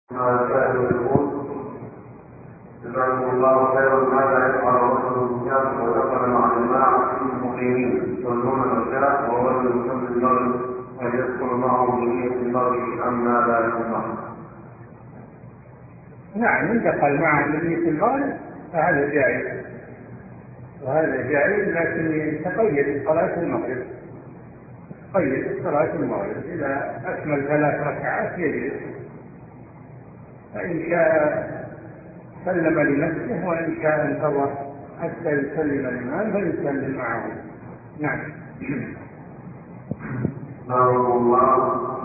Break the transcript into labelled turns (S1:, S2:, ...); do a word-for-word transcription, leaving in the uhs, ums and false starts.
S1: يقول جزاكم الله خيرا. ماذا يفعل رجل المسافر ودخل مع جماعة مقيمين يصلون العشاء وهو يصلي المغرب، هل يدخل معهم بنية المغرب أم ماذا يفعل؟
S2: نعم، إن دخل معه بنية المغرب فهذا جائز، وهذا جائز، لكن يتقيد صلاة المغرب، قيد صلاة المغرب إذا أكمل ثلاث ركعات يجلس، فإن شاء سلم لنفسه وإن شاء انتظر حتى يسلم الإمام فيسلم معه. نعم.
S1: الله